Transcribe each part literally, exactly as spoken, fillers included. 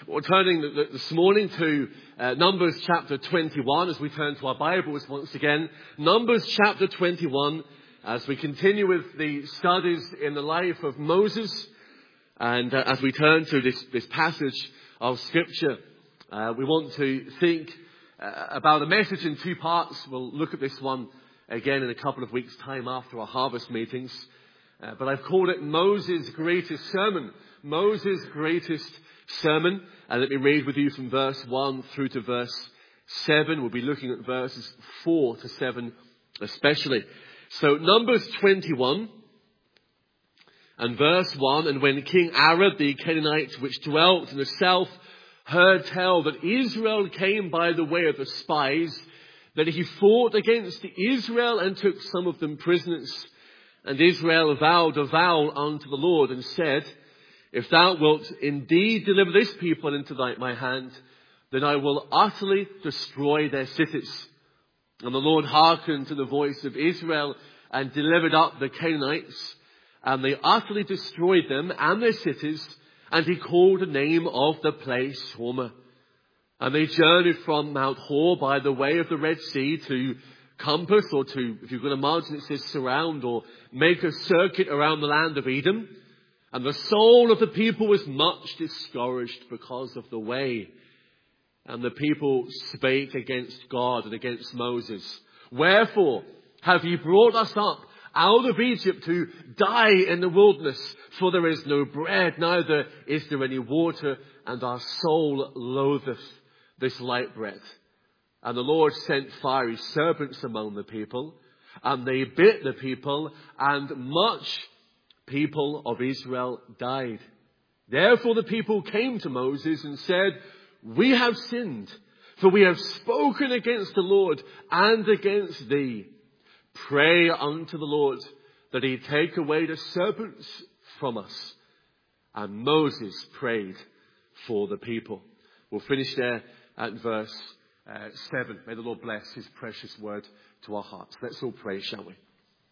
We're turning this morning to uh, Numbers chapter twenty-one as we turn to our Bibles once again. Numbers chapter twenty-one as we continue with the studies in the life of Moses. And uh, as we turn to this, this passage of Scripture, uh, we want to think uh, about a message in two parts. We'll look at this one again in a couple of weeks' time after our harvest meetings. Uh, but I've called it Moses' Greatest Sermon. Moses' Greatest Sermon. And let me read with you from verse one through to verse seven. We'll be looking at verses four to seven especially. So Numbers twenty-one and verse one. And when King Arad the Canaanite, which dwelt in the south, heard tell that Israel came by the way of the spies, that he fought against Israel and took some of them prisoners. And Israel vowed a vow unto the Lord and said, if thou wilt indeed deliver this people into thy, my hand, then I will utterly destroy their cities. And the Lord hearkened to the voice of Israel and delivered up the Canaanites, and they utterly destroyed them and their cities, and he called the name of the place Hormah. And they journeyed from Mount Hor by the way of the Red Sea to compass, or to, if you can imagine, it says surround or make a circuit around the land of Edom. And the soul of the people was much discouraged because of the way. And the people spake against God and against Moses. Wherefore have ye brought us up out of Egypt to die in the wilderness? For there is no bread, neither is there any water, and our soul loatheth this light bread. And the Lord sent fiery serpents among the people, and they bit the people, and much people of Israel died. Therefore the people came to Moses and said, we have sinned, for we have spoken against the Lord and against thee. Pray unto the Lord that he take away the serpents from us. And Moses prayed for the people. We'll finish there at verse uh, seven. May the Lord bless his precious word to our hearts. Let's all pray, shall we?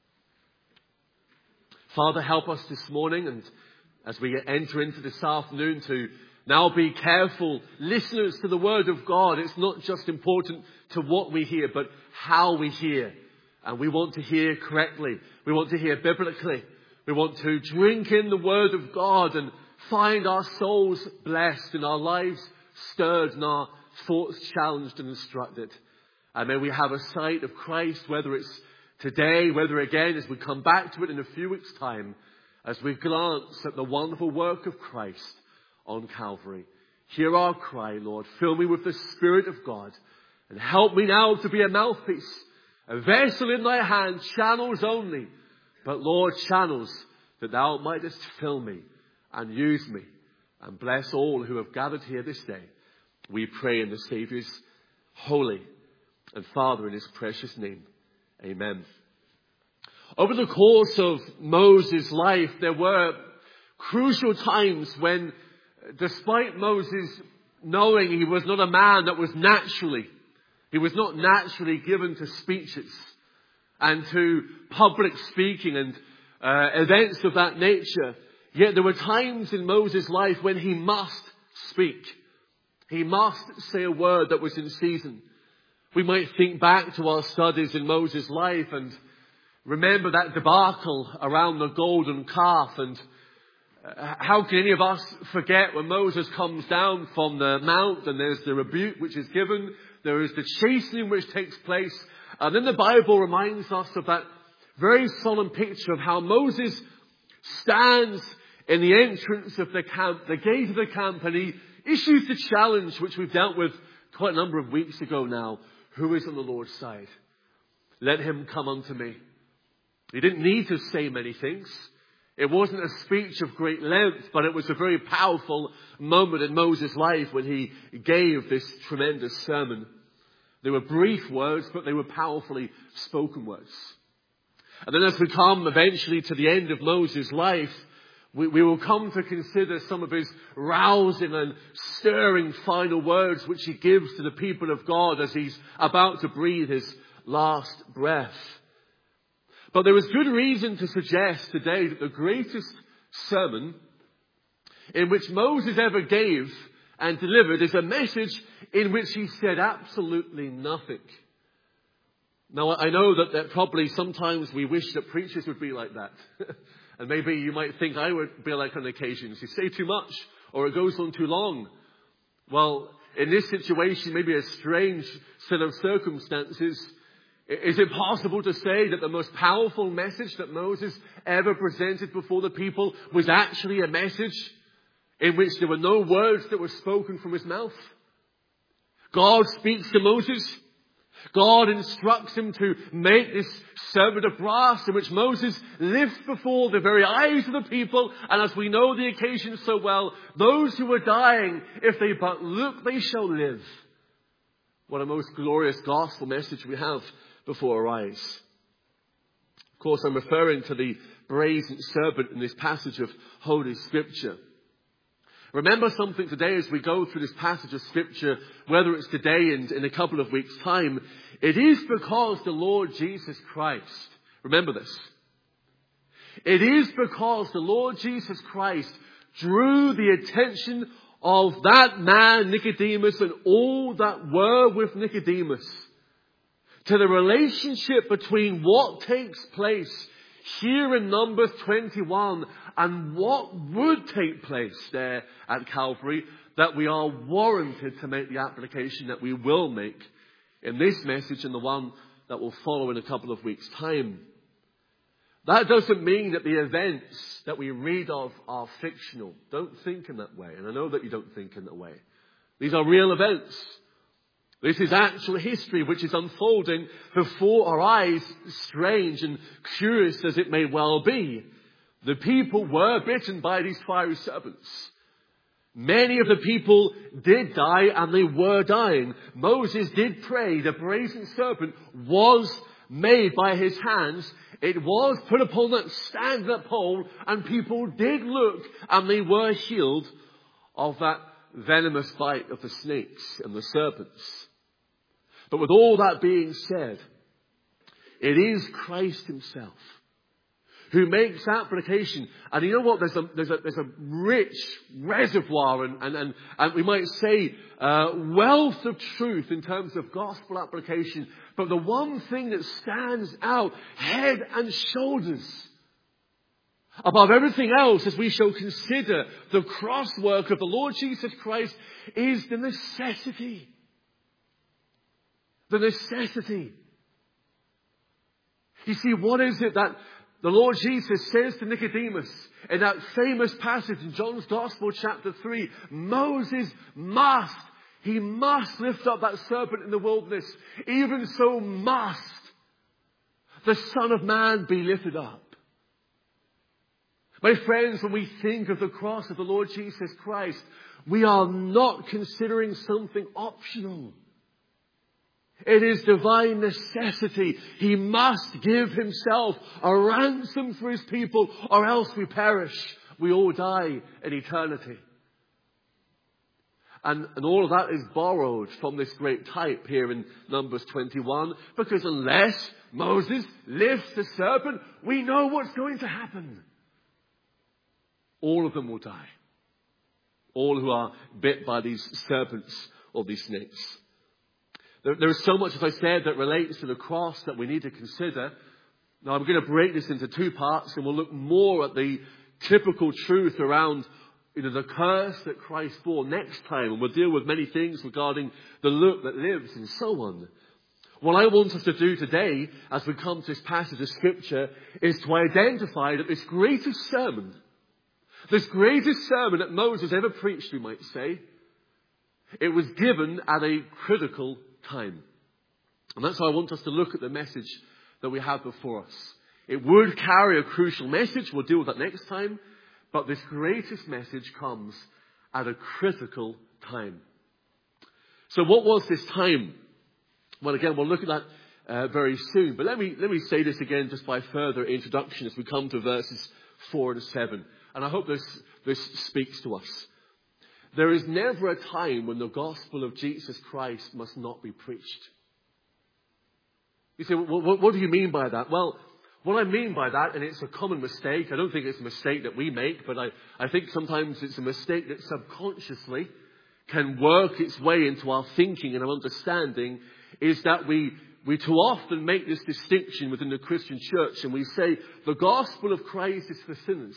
Father, help us this morning, and as we enter into this afternoon, to now be careful listeners to the word of God. It's not just important to what we hear, but how we hear. And we want to hear correctly. We want to hear biblically. We want to drink in the word of God and find our souls blessed and our lives stirred and our thoughts challenged and instructed. And may we have a sight of Christ, whether it's today, whether again as we come back to it in a few weeks' time, as we glance at the wonderful work of Christ on Calvary. Hear our cry, Lord. Fill me with the Spirit of God, and help me now to be a mouthpiece, a vessel in thy hand, channels only, but Lord, channels that thou mightest fill me and use me, and bless all who have gathered here this day. We pray in the Saviour's holy and Father in his precious name. Amen. Over the course of Moses' life, there were crucial times when, despite Moses knowing he was not a man that was naturally, he was not naturally given to speeches and to public speaking and uh, events of that nature, yet there were times in Moses' life when he must speak. He must say a word that was in season. We might think back to our studies in Moses' life and remember that debacle around the golden calf. And how can any of us forget when Moses comes down from the mount and there's the rebuke which is given, there is the chastening which takes place. And then the Bible reminds us of that very solemn picture of how Moses stands in the entrance of the camp, the gate of the camp, and he issues the challenge which we've dealt with quite a number of weeks ago now. Who is on the Lord's side? Let him come unto me. He didn't need to say many things. It wasn't a speech of great length, but it was a very powerful moment in Moses' life when he gave this tremendous sermon. They were brief words, but they were powerfully spoken words. And then as we come eventually to the end of Moses' life, We, we will come to consider some of his rousing and stirring final words which he gives to the people of God as he's about to breathe his last breath. But there is good reason to suggest today that the greatest sermon in which Moses ever gave and delivered is a message in which he said absolutely nothing. Now, I know that, that probably sometimes we wish that preachers would be like that. And maybe you might think I would be like on occasions. You say too much or it goes on too long. Well, in this situation, maybe a strange set of circumstances, is it possible to say that the most powerful message that Moses ever presented before the people was actually a message in which there were no words that were spoken from his mouth? God speaks to Moses. God instructs him to make this serpent of brass in which Moses lifts before the very eyes of the people. And as we know the occasion so well, those who are dying, if they but look, they shall live. What a most glorious gospel message we have before our eyes. Of course, I'm referring to the brazen serpent in this passage of Holy Scripture. Remember something today as we go through this passage of Scripture, whether it's today and in a couple of weeks' time, it is because the Lord Jesus Christ, remember this, it is because the Lord Jesus Christ drew the attention of that man Nicodemus and all that were with Nicodemus to the relationship between what takes place here in Numbers twenty-one and what would take place there at Calvary, that we are warranted to make the application that we will make in this message and the one that will follow in a couple of weeks' time. That doesn't mean that the events that we read of are fictional. Don't think in that way. And I know that you don't think in that way. These are real events. This is actual history which is unfolding before our eyes, strange and curious as it may well be. The people were bitten by these fiery serpents. Many of the people did die and they were dying. Moses did pray. The brazen serpent was made by his hands. It was put upon that stand, that pole, and people did look and they were healed of that venomous bite of the snakes and the serpents. But with all that being said, it is Christ himself who makes application. And you know what? There's a, there's a, there's a rich reservoir and, and, and, and we might say uh, wealth of truth in terms of gospel application. But the one thing that stands out head and shoulders above everything else as we shall consider the cross work of the Lord Jesus Christ is the necessity. The necessity. You see, what is it that the Lord Jesus says to Nicodemus in that famous passage in John's Gospel, chapter three? Moses must, he must lift up that serpent in the wilderness. Even so must the Son of Man be lifted up. My friends, when we think of the cross of the Lord Jesus Christ, we are not considering something optional. It is divine necessity. He must give himself a ransom for his people, or else we perish. We all die in eternity. And, and all of that is borrowed from this great type here in Numbers twenty-one. Because unless Moses lifts the serpent, we know what's going to happen. All of them will die. All who are bit by these serpents or these snakes. There, there is so much, as I said, that relates to the cross that we need to consider. Now, I'm going to break this into two parts, and we'll look more at the typical truth around, you know, the curse that Christ bore next time, and we'll deal with many things regarding the look that lives and so on. What I want us to do today, as we come to this passage of Scripture, is to identify that this greatest sermon, this greatest sermon that Moses ever preached, we might say, it was given at a critical time. And that's how I want us to look at the message that we have before us. It would carry a crucial message. We'll deal with that next time. But this greatest message comes at a critical time. So what was this time? Well, again, we'll look at that uh, very soon. But let me, let me say this again just by further introduction as we come to verses four and seven. And I hope this, this speaks to us. There is never a time when the gospel of Jesus Christ must not be preached. You say, well, what, what do you mean by that? Well, what I mean by that, and it's a common mistake, I don't think it's a mistake that we make, but I, I think sometimes it's a mistake that subconsciously can work its way into our thinking and our understanding is that we, we too often make this distinction within the Christian church, and we say the gospel of Christ is for sinners.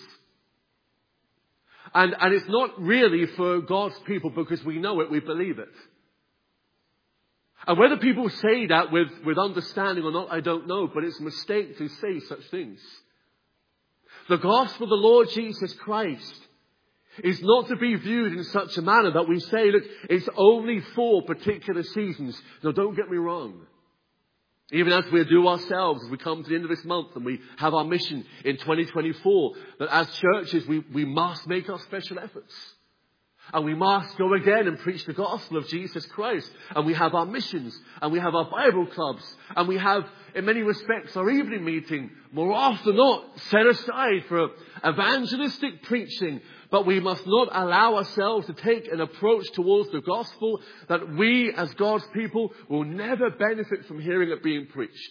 And, and it's not really for God's people because we know it, we believe it. And whether people say that with, with understanding or not, I don't know, but it's a mistake to say such things. The gospel of the Lord Jesus Christ is not to be viewed in such a manner that we say, look, it's only for particular seasons. No, don't get me wrong. Even as we do ourselves, as we come to the end of this month and we have our mission in twenty twenty-four, that as churches we, we must make our special efforts. And we must go again and preach the gospel of Jesus Christ. And we have our missions. And we have our Bible clubs. And we have, in many respects, our evening meeting, more often than not, set aside for evangelistic preaching. But we must not allow ourselves to take an approach towards the gospel that we, as God's people, will never benefit from hearing it being preached.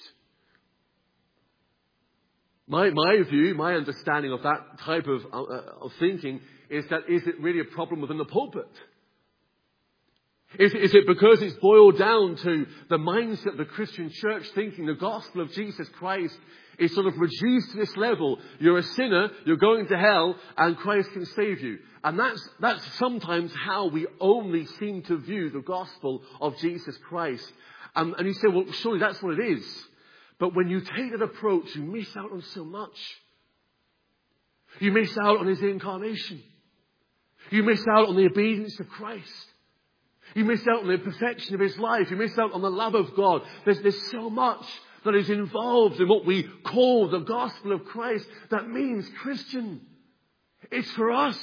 My, my view, my understanding of that type of, uh, of thinking is that, is it really a problem within the pulpit? Is, is it because it's boiled down to the mindset of the Christian church thinking the gospel of Jesus Christ is sort of reduced to this level? You're a sinner, you're going to hell, and Christ can save you. And that's, that's sometimes how we only seem to view the gospel of Jesus Christ. Um, and you say, well, surely that's what it is. But when you take that approach, you miss out on so much. You miss out on his incarnation. You miss out on the obedience of Christ. You miss out on the perfection of his life. You miss out on the love of God. There's, there's so much that is involved in what we call the gospel of Christ. That means, Christian, it's for us.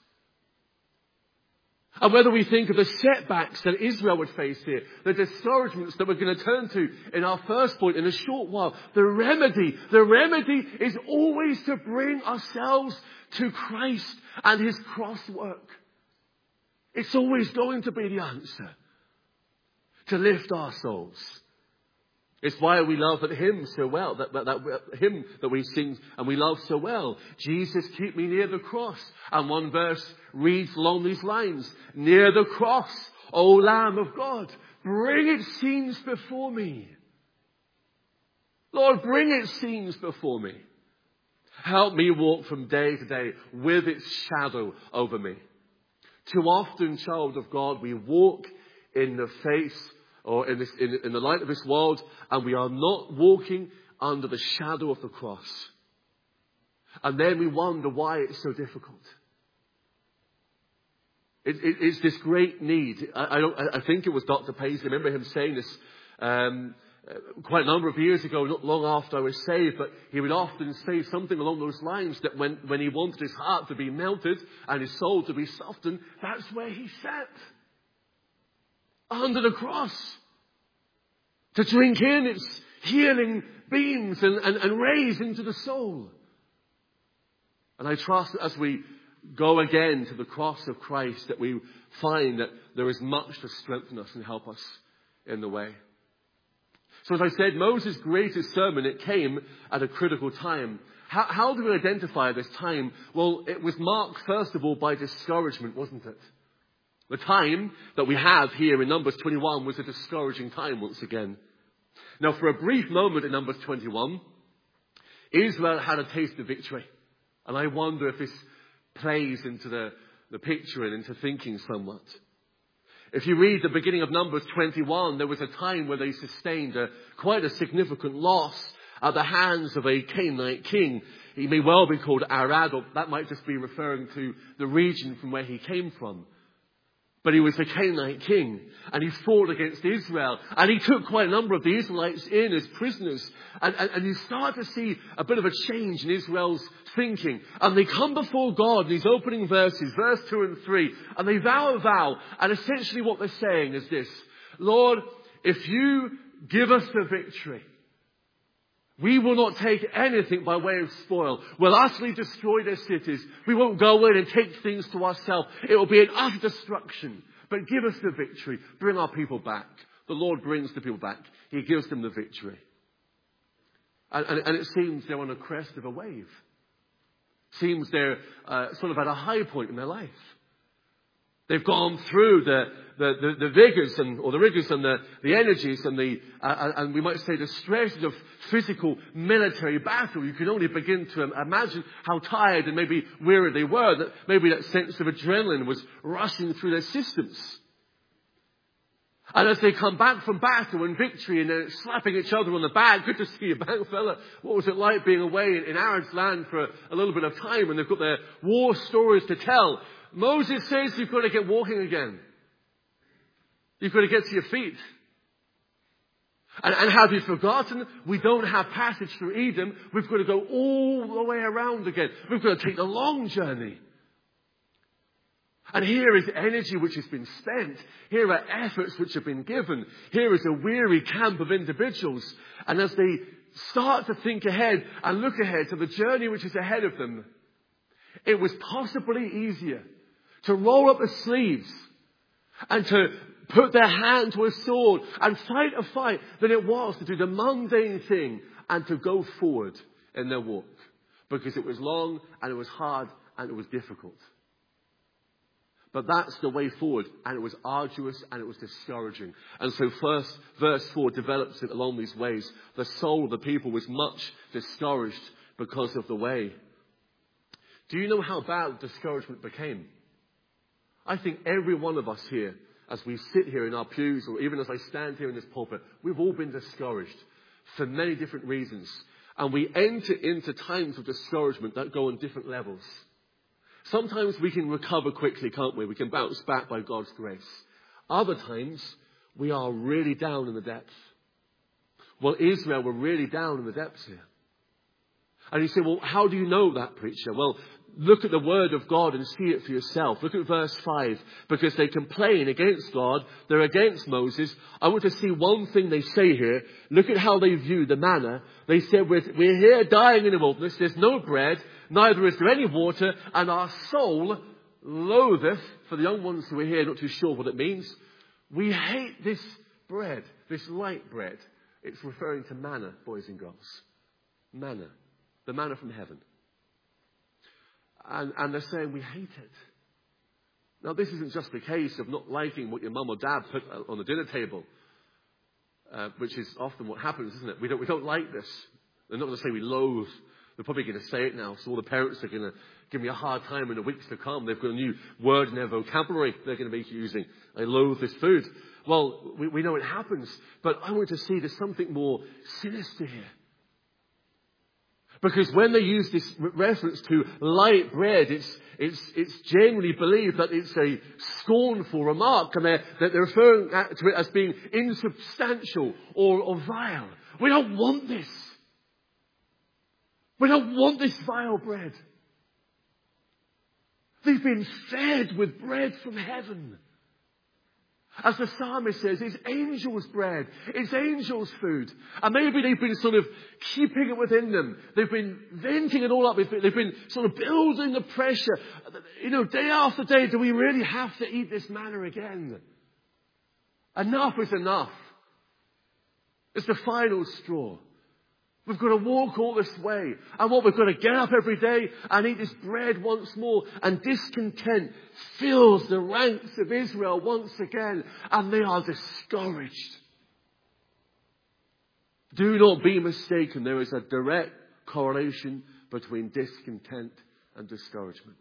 And whether we think of the setbacks that Israel would face here, the discouragements that we're going to turn to in our first point in a short while, the remedy, the remedy is always to bring ourselves to Christ and his cross work. It's always going to be the answer to lift our souls. It's why we love that hymn so well, that, that, that hymn that we sing and we love so well. Jesus, keep me near the cross. And one verse reads along these lines. Near the cross, O Lamb of God, bring its scenes before me. Lord, bring its scenes before me. Help me walk from day to day with its shadow over me. Too often, child of God, we walk in the face or in, this, in, in the light of this world, and we are not walking under the shadow of the cross. And then we wonder why it's so difficult. It, it, it's this great need. I, I, don't, I think it was Doctor Paisley. I remember him saying this um, quite a number of years ago, not long after I was saved, but he would often say something along those lines that when, when he wanted his heart to be melted and his soul to be softened, that's where he sat. Under the cross, to drink in its healing beams and, and, and rays into the soul. And I trust that as we go again to the cross of Christ, that we find that there is much to strengthen us and help us in the way. So as I said, Moses' greatest sermon, it came at a critical time. How, how do we identify this time? Well, it was marked first of all by discouragement, wasn't it? The time that we have here in Numbers twenty-one was a discouraging time once again. Now, for a brief moment in Numbers twenty-one, Israel had a taste of victory. And I wonder if this plays into the, the picture and into thinking somewhat. If you read the beginning of Numbers twenty-one, there was a time where they sustained a, quite a significant loss at the hands of a Canaanite king. He may well be called Arad, or that might just be referring to the region from where he came from. But he was a Canaanite king, and he fought against Israel, and he took quite a number of the Israelites in as prisoners. And, and, and you start to see a bit of a change in Israel's thinking. And they come before God in these opening verses, verse two and three, and they vow a vow. And essentially what they're saying is this: Lord, if you give us the victory, we will not take anything by way of spoil. We'll utterly destroy their cities. We won't go in and take things to ourselves. It will be an utter destruction. But give us the victory. Bring our people back. The Lord brings the people back. He gives them the victory. And, and, and it seems they're on a crest of a wave. Seems they're uh, sort of at a high point in their life. They've gone through the, the, the, the vigors and, or the rigors and the, the energies and the, uh, and we might say the stresses of physical military battle. You can only begin to imagine how tired and maybe weary they were, that maybe that sense of adrenaline was rushing through their systems. And as they come back from battle and victory and they're slapping each other on the back, good to see you back, fella. What was it like being away in, in Aaron's land for a, a little bit of time, and they've got their war stories to tell. Moses says you've got to get walking again. You've got to get to your feet. And, and have you forgotten? We don't have passage through Edom. We've got to go all the way around again. We've got to take the long journey. And here is energy which has been spent. Here are efforts which have been given. Here is a weary camp of individuals. And as they start to think ahead and look ahead to the journey which is ahead of them, it was possibly easier to roll up the sleeves and to put their hand to a sword and fight a fight than it was to do the mundane thing and to go forward in their walk. Because it was long and it was hard and it was difficult. But that's the way forward, and it was arduous and it was discouraging. And so first, verse four develops it along these ways. The soul of the people was much discouraged because of the way. Do you know how bad discouragement became? I think every one of us here, as we sit here in our pews, or even as I stand here in this pulpit, we've all been discouraged for many different reasons. And we enter into times of discouragement that go on different levels. Sometimes we can recover quickly, can't we? We can bounce back by God's grace. Other times, we are really down in the depths. Well, Israel were really down in the depths here. And you say, well, how do you know that, preacher? Well, look at the word of God and see it for yourself. Look at verse five. Because they complain against God. They're against Moses. I want to see one thing they say here. Look at how they view the manna. They said, we're, we're here dying in the wilderness. There's no bread. Neither is there any water, and our soul loatheth, for the young ones who are here not too sure what it means, we hate this bread, this light bread. It's referring to manna, boys and girls. Manna. The manna from heaven. And, and they're saying we hate it. Now this isn't just the case of not liking what your mum or dad put on the dinner table, uh, which is often what happens, isn't it? We don't, we don't like this. They're not going to say we loathe. They're probably going to say it now, so all the parents are going to give me a hard time in the weeks to come. They've got a new word in their vocabulary they're going to be using. I loathe this food. Well, we, we know it happens, but I want to see there's something more sinister here. Because when they use this reference to light bread, it's, it's, it's generally believed that it's a scornful remark, and they're, they're referring to it as being insubstantial or, or vile. We don't want this. We don't want this vile bread. They've been fed with bread from heaven. As the psalmist says, it's angels' bread. It's angels' food. And maybe they've been sort of keeping it within them. They've been venting it all up. They've been sort of building the pressure. You know, day after day, do we really have to eat this manna again? Enough is enough. It's the final straw. We've got to walk all this way. And what, we've got to get up every day and eat this bread once more. And discontent fills the ranks of Israel once again. And they are discouraged. Do not be mistaken. There is a direct correlation between discontent and discouragement.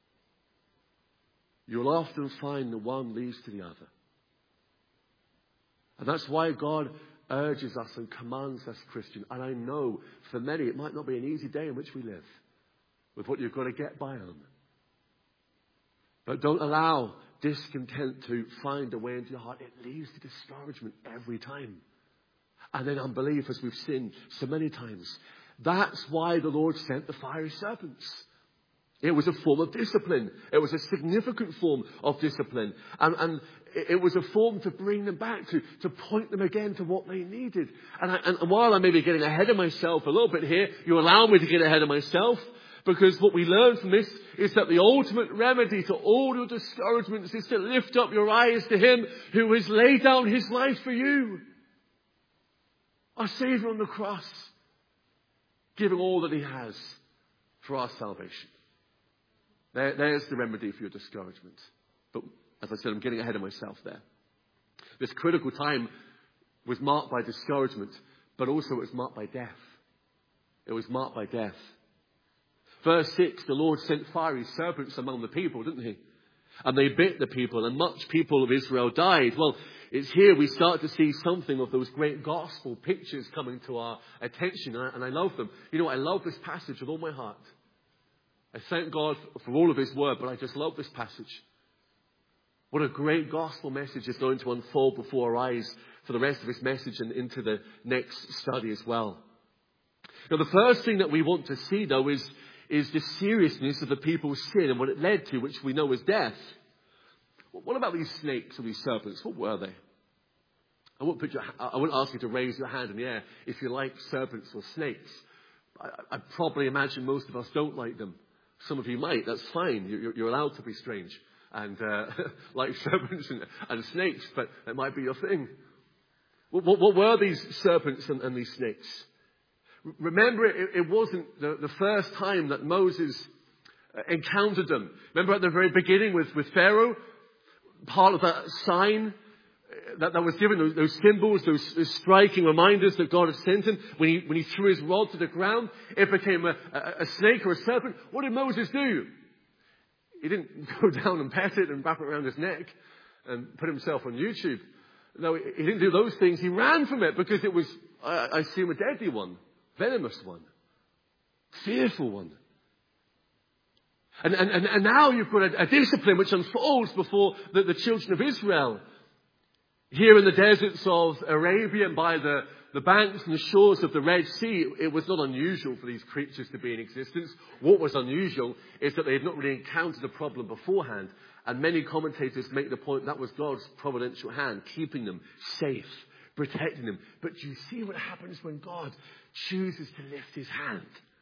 You'll often find the one leads to the other. And that's why God urges us and commands us, Christian. And I know for many it might not be an easy day in which we live with what you've got to get by on. But don't allow discontent to find a way into your heart. It leads to discouragement every time. And then unbelief, as we've seen so many times. That's why the Lord sent the fiery serpents. It was a form of discipline. It was a significant form of discipline. And, and it was a form to bring them back, to, to point them again to what they needed. And, I, and while I may be getting ahead of myself a little bit here, you allow me to get ahead of myself. Because what we learn from this is that the ultimate remedy to all your discouragements is to lift up your eyes to Him who has laid down His life for you. Our Savior on the cross, giving all that He has for our salvation. There, there's the remedy for your discouragement. But As I said, I'm getting ahead of myself there. This critical time was marked by discouragement, but also it was marked by death. It was marked by death. Verse six, the Lord sent fiery serpents among the people, didn't he? And they bit the people, and much people of Israel died. Well, it's here we start to see something of those great gospel pictures coming to our attention, and I, and I love them. You know, I love this passage with all my heart. I thank God for all of his word, but I just love this passage. What a great gospel message is going to unfold before our eyes for the rest of this message and into the next study as well. Now, the first thing that we want to see, though, is, is the seriousness of the people's sin and what it led to, which we know is death. What about these snakes or these serpents? What were they? I won't, put your, I won't ask you to raise your hand in the air if you like serpents or snakes. I, I probably imagine most of us don't like them. Some of you might. That's fine. You're, you're allowed to be strange and uh, like serpents and, and snakes, but it might be your thing. What, what, what were these serpents and, and these snakes? Remember, it, it wasn't the, the first time that Moses encountered them. Remember at the very beginning with, with Pharaoh? Part of that sign that, that was given, those, those symbols, those, those striking reminders that God had sent him, when he, when he threw his rod to the ground, it became a, a, a snake or a serpent. What did Moses do? He didn't go down and pet it and wrap it around his neck and put himself on YouTube. No, he didn't do those things. He ran from it because it was, I, I assume, a deadly one, venomous one, fearful one. And, and, and now you've got a, a discipline which unfolds before the, the children of Israel. Here in the deserts of Arabia and by the, the banks and the shores of the Red Sea, it was not unusual for these creatures to be in existence. What was unusual is that they had not really encountered a problem beforehand. And many commentators make the point that was God's providential hand, keeping them safe, protecting them. But do you see what happens when God chooses to lift his hand?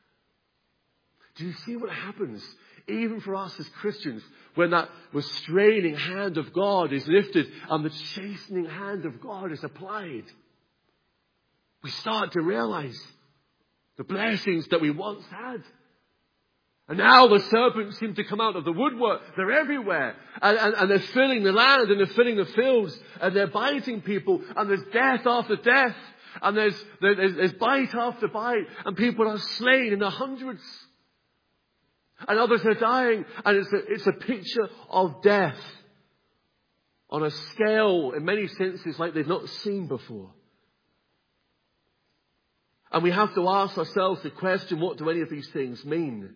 Do you see what happens? Even for us as Christians, when that restraining hand of God is lifted and the chastening hand of God is applied, we start to realize the blessings that we once had. And now the serpents seem to come out of the woodwork. They're everywhere. And, and, and they're filling the land and they're filling the fields and they're biting people. And there's death after death. And there's, there's, there's bite after bite. And people are slain in the hundreds. And others are dying, and it's a, it's a picture of death on a scale, in many senses, like they've not seen before. And we have to ask ourselves the question, what do any of these things mean?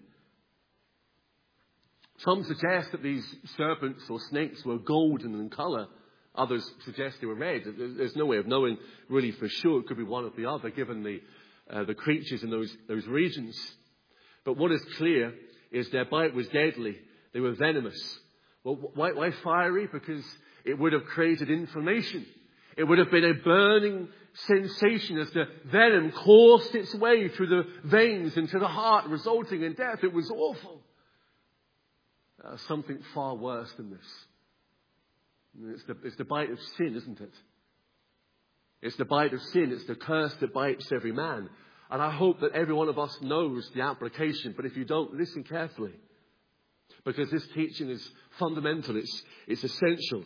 Some suggest that these serpents or snakes were golden in colour. Others suggest they were red. There's no way of knowing really for sure. It could be one or the other, given the, uh, the creatures in those, those regions. But what is clear is their bite was deadly. They were venomous. Well, why, why fiery? Because it would have created inflammation. It would have been a burning sensation as the venom coursed its way through the veins into the heart, resulting in death. It was awful. Uh, something far worse than this. It's the, it's the bite of sin, isn't it? It's the bite of sin. It's the curse that bites every man. And I hope that every one of us knows the application. But if you don't, listen carefully. Because this teaching is fundamental. It's, it's essential.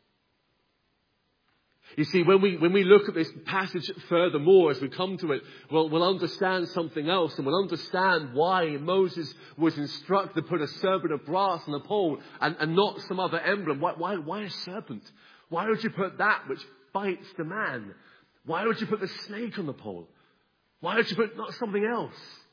You see, when we, when we look at this passage furthermore, as we come to it, we'll, we'll understand something else. And we'll understand why Moses was instructed to put a serpent of brass on the pole and, and not some other emblem. Why, why, why a serpent? Why would you put that which bites the man? Why would you put the snake on the pole? Why don't you put not something else?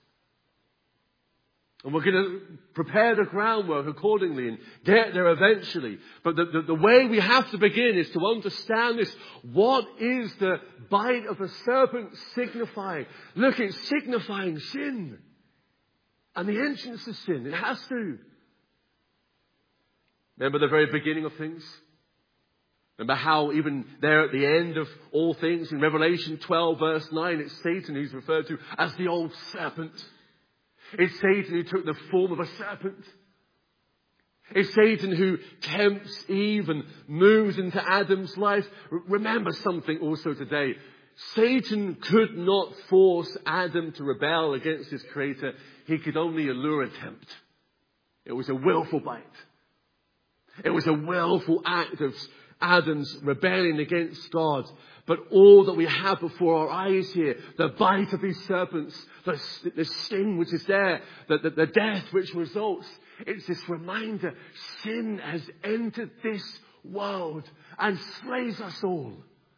And we're going to prepare the groundwork accordingly and get there eventually. But the, the, the way we have to begin is to understand this. What is the bite of a serpent signifying? Look, it's signifying sin. And the entrance of sin. It has to. Remember the very beginning of things? Remember how even there at the end of all things in Revelation twelve verse nine, it's Satan who's referred to as the old serpent. It's Satan who took the form of a serpent. It's Satan who tempts Eve and moves into Adam's life. R- remember something also today. Satan could not force Adam to rebel against his creator. He could only allure and tempt. It was a willful bite. It was a willful act of Adam's rebellion against God. But all that we have before our eyes here, the bite of these serpents, the, the sting which is there, the, the, the death which results, it's this reminder, sin has entered this world and slays us all.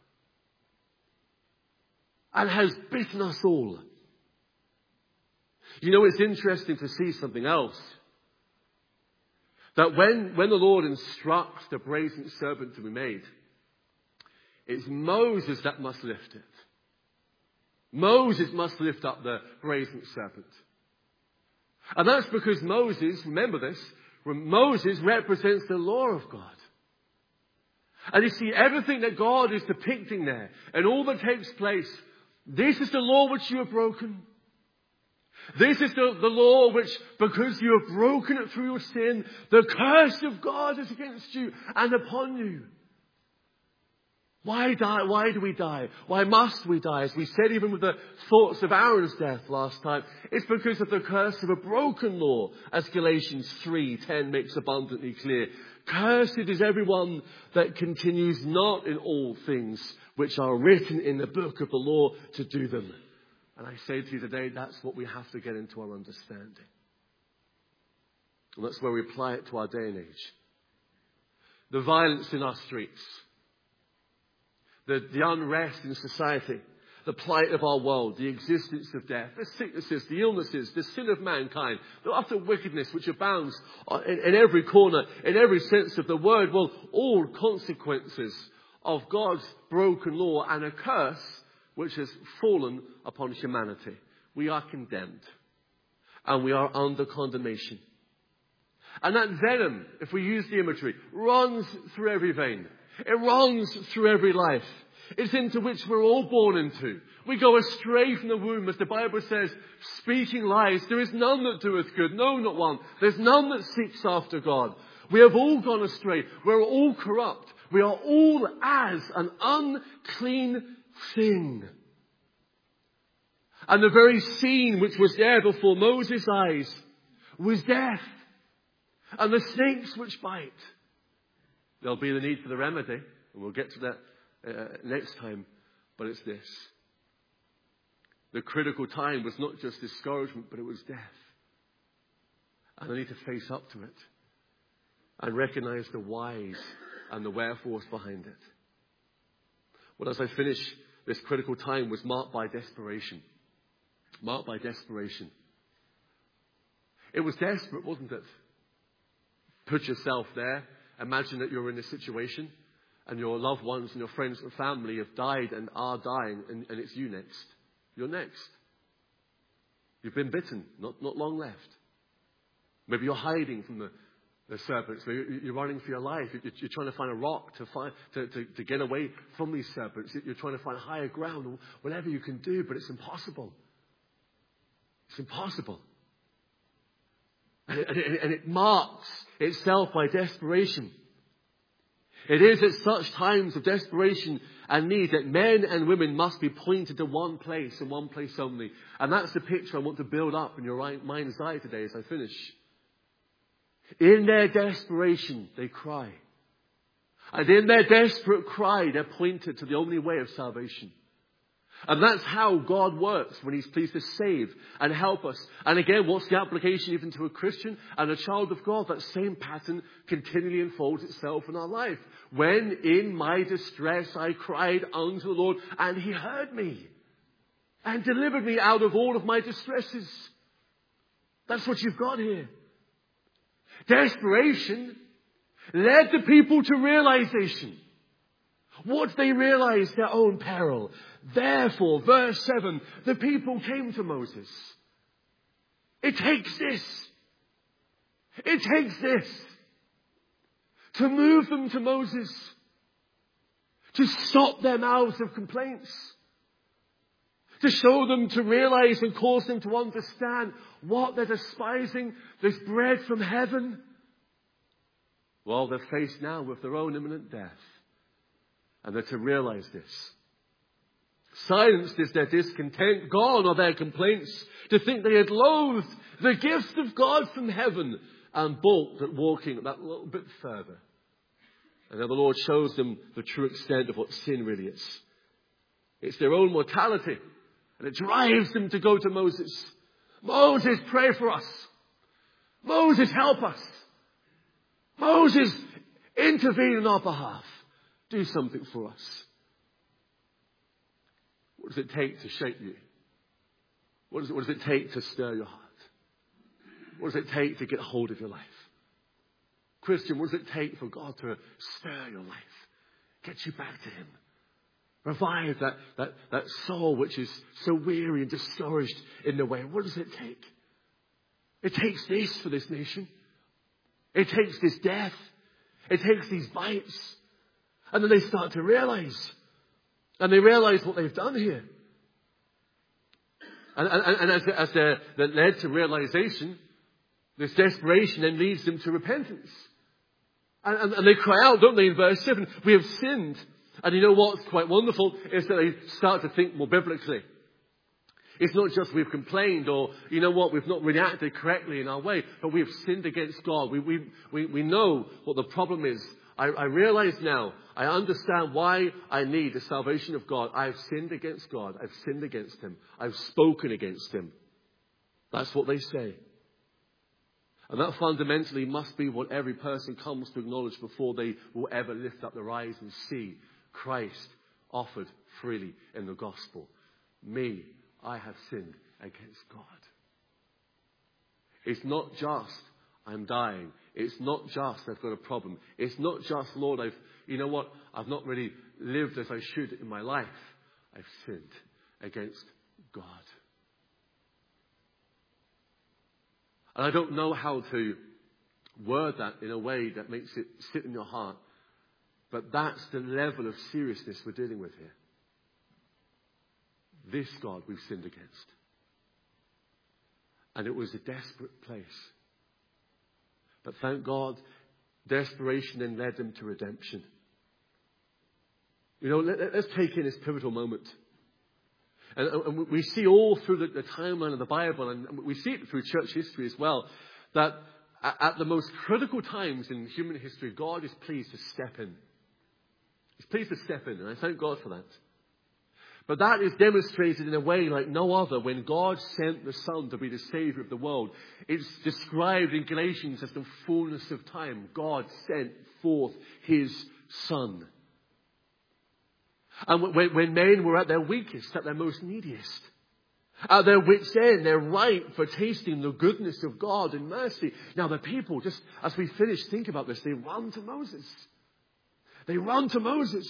And has bitten us all. You know, it's interesting to see something else. That when, when the Lord instructs the brazen serpent to be made, it's Moses that must lift it. Moses must lift up the brazen serpent. And that's because Moses, remember this, Moses represents the law of God. And you see, everything that God is depicting there, and all that takes place, this is the law which you have broken. This is the, the law which, because you have broken it through your sin, the curse of God is against you and upon you. Why die? Why do we die? Why must we die? As we said even with the thoughts of Aaron's death last time, it's because of the curse of a broken law, as Galatians three ten makes abundantly clear. Cursed is everyone that continues not in all things which are written in the book of the law to do them. And I say to you today, that's what we have to get into our understanding. And that's where we apply it to our day and age. The violence in our streets. The, the unrest in society, the plight of our world, the existence of death, the sicknesses, the illnesses, the sin of mankind, the utter wickedness which abounds in, in every corner, in every sense of the word, well, all consequences of God's broken law and a curse which has fallen upon humanity. We are condemned and we are under condemnation. And that venom, if we use the imagery, runs through every vein. It runs through every life. It's into which we're all born into. We go astray from the womb, as the Bible says, speaking lies. There is none that doeth good, no, not one. There's none that seeks after God. We have all gone astray. We're all corrupt. We are all as an unclean thing. And the very scene which was there before Moses' eyes was death. And the snakes which bite. There'll be the need for the remedy, and we'll get to that uh, next time, but it's this. The critical time was not just discouragement, but it was death. And I need to face up to it and recognize the whys and the wherefores behind it. Well, as I finish, this critical time was marked by desperation. Marked by desperation. It was desperate, wasn't it? Put yourself there. Imagine that you're in this situation and your loved ones and your friends and family have died and are dying, and, and it's you next. You're next. You've been bitten, not, not long left. Maybe you're hiding from the, the serpents. Maybe you're running for your life. You're, you're trying to find a rock to, find, to, to, to get away from these serpents. You're trying to find higher ground, or whatever you can do, but it's impossible. It's impossible. And it, and, it, and it marks itself by desperation. It is at such times of desperation and need that men and women must be pointed to one place and one place only. And that's the picture I want to build up in your mind's eye today as I finish. In their desperation, they cry. And in their desperate cry, they're pointed to the only way of salvation. And that's how God works when He's pleased to save and help us. And again, what's the application even to a Christian and a child of God? That same pattern continually unfolds itself in our life. When in my distress I cried unto the Lord, and He heard me and delivered me out of all of my distresses. That's what you've got here. Desperation led the people to realization. What they realized, their own peril. Therefore, verse seven, the people came to Moses. It takes this. It takes this to move them to Moses, to stop their mouths of complaints, to show them, to realize and cause them to understand what they're despising, this bread from heaven. Well, they're faced now with their own imminent death. And they're to realize this. Silenced is their discontent, gone are their complaints, to think they had loathed the gift of God from heaven and balked at walking that little bit further. And now the Lord shows them the true extent of what sin really is. It's their own mortality. And it drives them to go to Moses. Moses, pray for us. Moses, help us. Moses, intervene on our behalf. Do something for us. What does it take to shape you? What does it, what does it take to stir your heart? What does it take to get hold of your life? Christian, what does it take for God to stir your life? Get you back to Him. Revive that, that, that soul which is so weary and discouraged in the way. What does it take? It takes this for this nation. It takes this death. It takes these bites. And then they start to realize. And they realize what they've done here. And, and, and as, as they're, they're led to realization, this desperation then leads them to repentance. And, and, and they cry out, don't they, in verse seven, we have sinned. And you know what's quite wonderful is that they start to think more biblically. It's not just we've complained or, you know what, we've not really acted correctly in our way, but we've sinned against God. We, we, we, we know what the problem is. I, I realize now, I understand why I need the salvation of God. I've sinned against God. I've sinned against Him. I've spoken against Him. That's what they say. And that fundamentally must be what every person comes to acknowledge before they will ever lift up their eyes and see Christ offered freely in the gospel. Me, I have sinned against God. It's not just I'm dying. It's not just I've got a problem. It's not just, Lord, I've, you know what, I've not really lived as I should in my life. I've sinned against God. And I don't know how to word that in a way that makes it sit in your heart. But that's the level of seriousness we're dealing with here. This God we've sinned against. And it was a desperate place. But thank God, desperation then led them to redemption. You know, let, let's take in this pivotal moment. And, and we see all through the, the timeline of the Bible, and we see it through church history as well, that at the most critical times in human history, God is pleased to step in. He's pleased to step in, and I thank God for that. But that is demonstrated in a way like no other when God sent the Son to be the Savior of the world. It's described in Galatians as the fullness of time. God sent forth His Son. And when, when men were at their weakest, at their most neediest, at their wits' end, they're ripe for tasting the goodness of God and mercy. Now the people, just as we finish, think about this, they run to Moses. They run to Moses.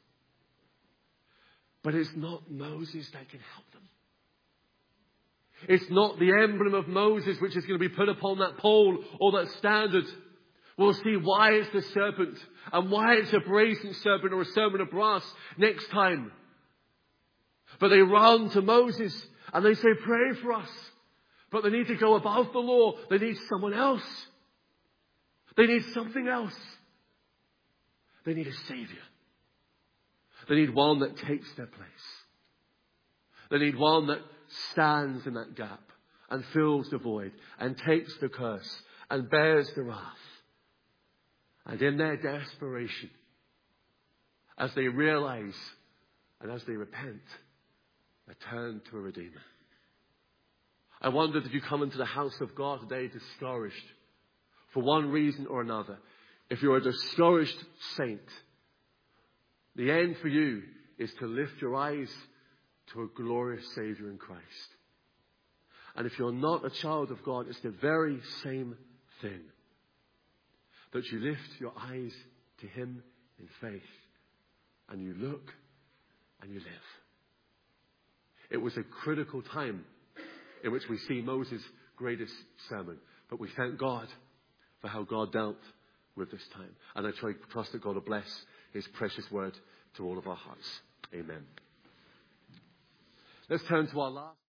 But it's not Moses that can help them. It's not the emblem of Moses which is going to be put upon that pole or that standard. We'll see why it's the serpent and why it's a brazen serpent or a serpent of brass next time. But they run to Moses and they say, pray for us. But they need to go above the law. They need someone else. They need something else. They need a Savior. They need one that takes their place. They need one that stands in that gap and fills the void and takes the curse and bears the wrath. And in their desperation, as they realize and as they repent, they turn to a Redeemer. I wonder if you come into the house of God today discouraged for one reason or another. If you're a discouraged saint, the end for you is to lift your eyes to a glorious Savior in Christ. And if you're not a child of God, it's the very same thing. That you lift your eyes to Him in faith. And you look and you live. It was a critical time in which we see Moses' greatest sermon. But we thank God for how God dealt with this time. And I try, trust that God will bless His precious word to all of our hearts. Amen. Let's turn to our last.